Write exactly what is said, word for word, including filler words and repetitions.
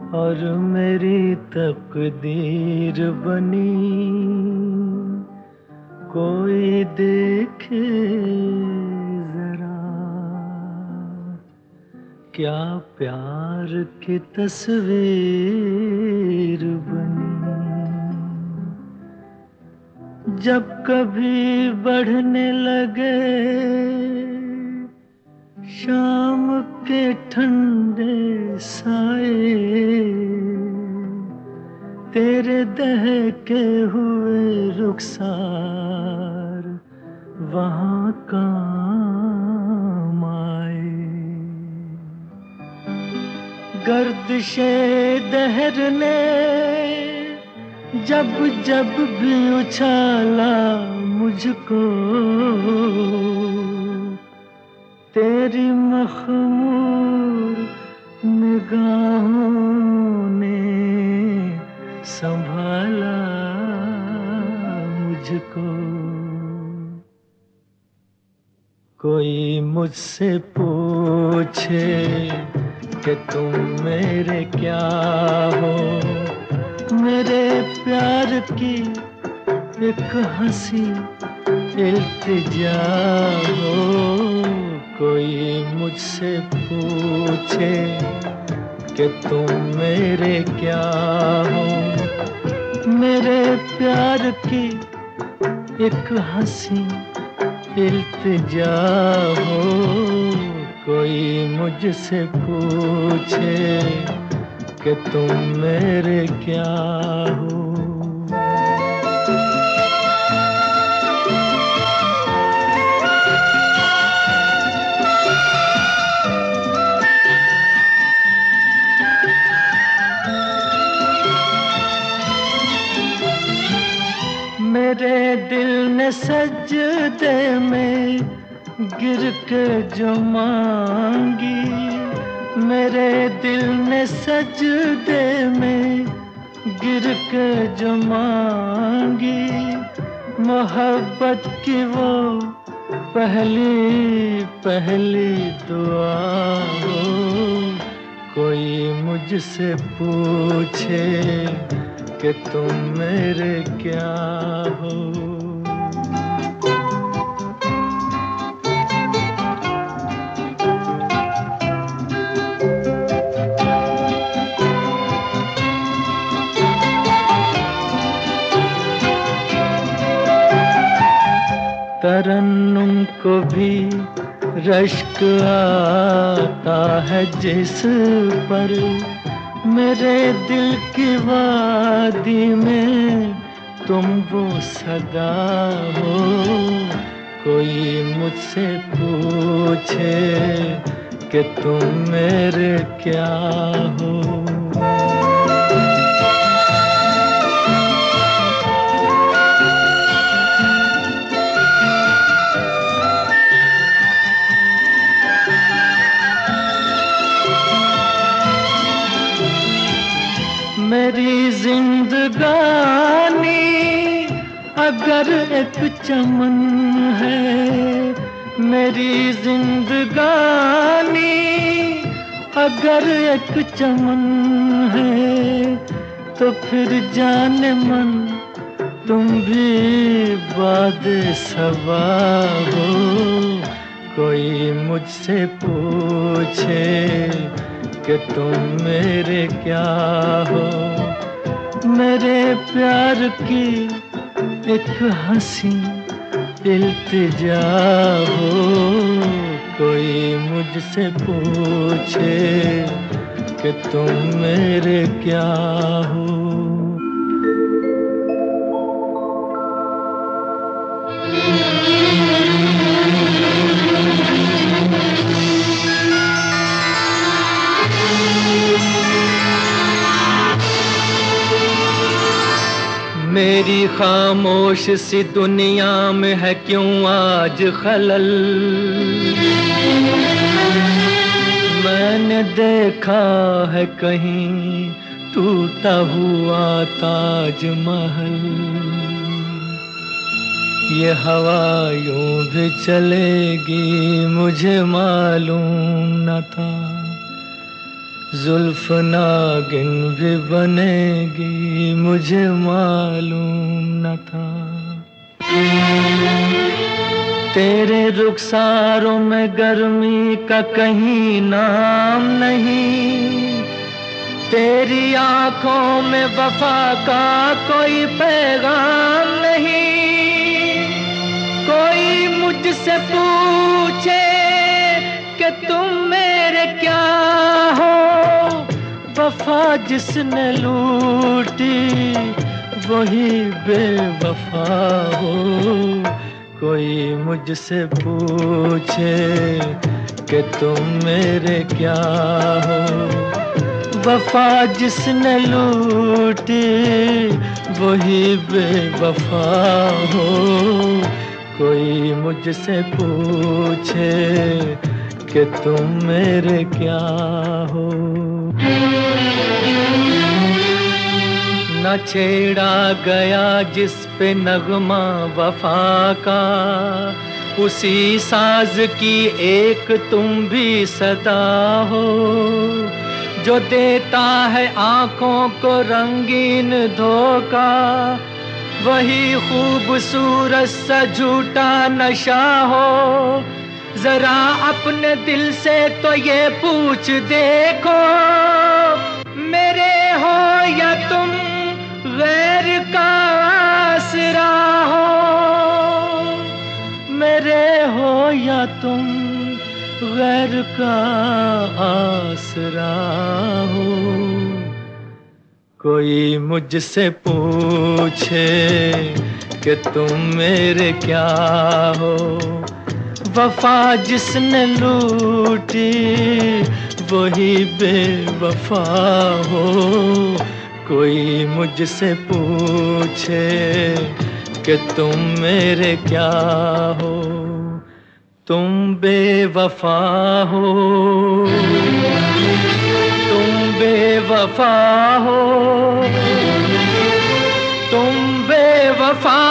और मेरी तकदीर बनी, कोई देखे जरा क्या प्यार की तस्वीर बनी। जब कभी बढ़ने लगे शाम के ठंडे साए, तेरे दहके हुए रुखसार वहाँ काम आए। गर्दिशे दहर ने जब जब भी उछाला मुझको, तेरी मखमूर निगाहों ने संभाला मुझको। कोई मुझसे पूछे कि तुम मेरे क्या हो, मेरे प्यार की एक हंसी इल्तिजा हो। कोई मुझसे पूछे कि तुम मेरे क्या हो, मेरे प्यार की एक हंसी इल्तिजा हो। कोई मुझसे पूछे कि तुम मेरे क्या हो। मेरे दिल ने सजदे में गिर के जो मांगी, मेरे दिल ने सजदे में गिर के जो मांगी, मोहब्बत की वो पहली पहली दुआ हो। कोई मुझसे पूछे कि तुम मेरे क्या हो। तरन्नुम को भी रश्क आता है जिस पर, मेरे दिल की वादी में तुम वो सदा हो। कोई मुझसे पूछे कि तुम मेरे क्या हो। मेरी जिंदगानी अगर एक चमन है, मेरी जिंदगानी अगर एक चमन है, तो फिर जाने मन तुम भी बादे सबा हो। कोई मुझसे पूछे कि तुम मेरे क्या हो, मेरे प्यार की एक हंसी इल्तिजा हो। कोई मुझसे पूछे कि तुम मेरे क्या हो। मेरी खामोश सी दुनिया में है क्यों आज खलल। मैंने देखा है कहीं टूटा हुआ ताजमहल। ये हवा यूं भी चलेगी मुझे मालूम न था, जुल्फ नागिन भी बनेगी मुझे मालूम न था। तेरे रुखसारों में गर्मी का कहीं नाम नहीं, तेरी आंखों में वफा का कोई पैगाम नहीं। कोई मुझसे पूछे कि तुम मेरे क्या हो, वफा जिसने लूटी वही बेवफा हो। कोई मुझसे पूछे कि तुम मेरे क्या हो, वफा जिसने लूटी वही बेवफा हो। कोई मुझसे पूछे कि तुम मेरे क्या हो। न छेड़ा गया जिस पे नगमा वफा का, उसी साज की एक तुम भी सदा हो। जो देता है आंखों को रंगीन धोखा, वही खूबसूरत सा झूठा नशा हो। जरा अपने दिल से तो ये पूछ देखो, मेरे हो या तुम गैर का आसरा हो। मेरे हो या तुम गैर का आसरा हो। कोई मुझसे पूछे कि तुम मेरे क्या हो, वफा जिसने लूटी वही बेवफा हो। कोई मुझसे पूछे कि तुम मेरे क्या हो, तुम बेवफा हो। तुम बेवफा हो, तुम बेवफा